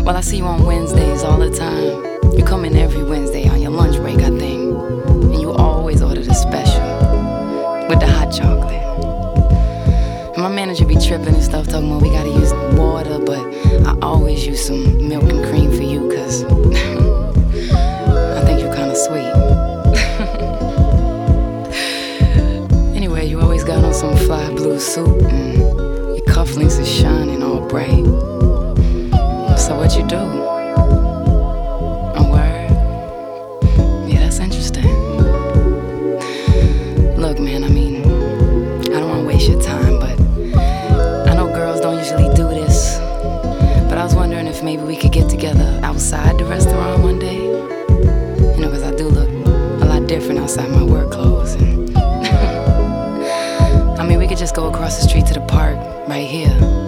Well, I see you on Wednesdays all the time. You come in every Wednesday on your lunch break, I think. And you always order the special with the hot chocolate. And my manager be tripping and stuff, talking about we gotta use water, but I always use some milk and cream for you, cause I think you're kinda sweet. Anyway, you always got on some fly blue suit, and your cufflinks is shining all bright. So what you do? A word? Yeah, that's interesting. Look, man, I mean, I don't wanna waste your time, but I know girls don't usually do this. But I was wondering if maybe we could get together outside the restaurant one day. You know, cause I do look a lot different outside my work clothes. And I mean, we could just go across the street to the park right here.